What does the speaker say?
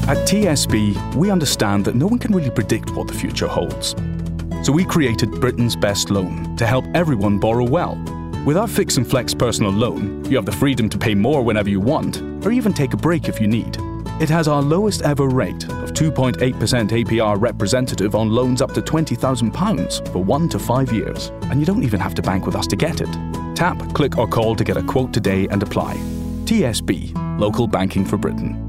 At TSB, we understand that no one can really predict what the future holds. So we created Britain's best loan to help everyone borrow well. With our Fix and Flex personal loan, you have the freedom to pay more whenever you want, or even take a break if you need. It has our lowest ever rate of 2.8% APR representative on loans up to £20,000 for 1 to 5 years. And you don't even have to bank with us to get it. Tap, click or call to get a quote today and apply. TSB, local banking for Britain.